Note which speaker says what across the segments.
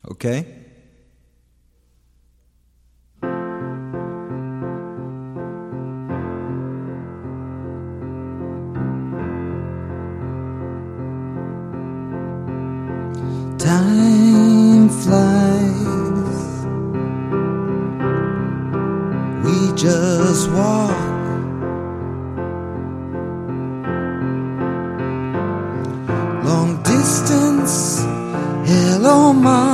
Speaker 1: Okay? Time flies, we just walk long distance. Hello,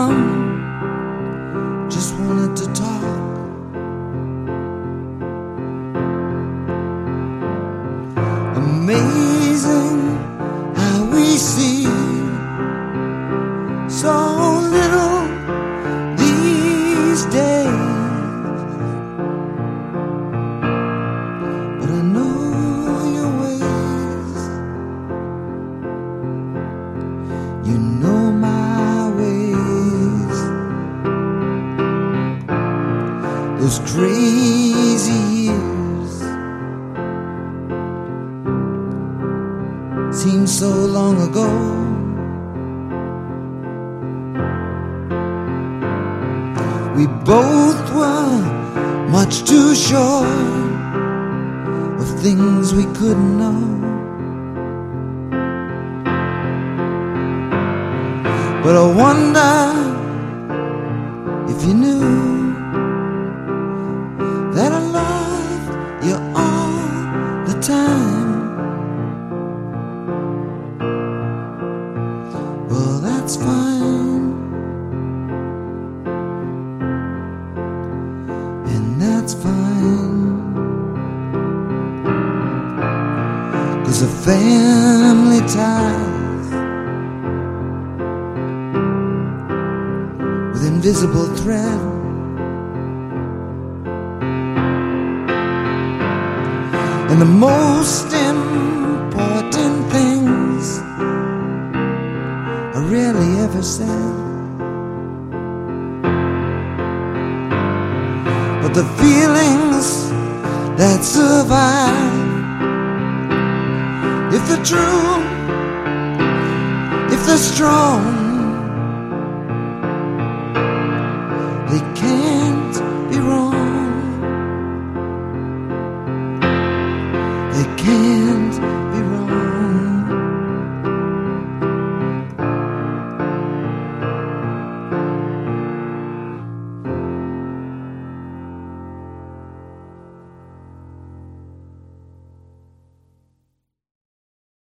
Speaker 1: Mom, just wanted to talk. Amazing how we see so little these days, but I know your ways. You know my ways. Those crazy years seem so long ago. We both were much too sure of things we couldn't know. But I wonder if you knew that I loved you all the time. Well, that's fine. That's fine, 'cause the family ties with invisible thread, and the most important things are rarely ever said. But the feelings that survive, if they're true, if they're strong,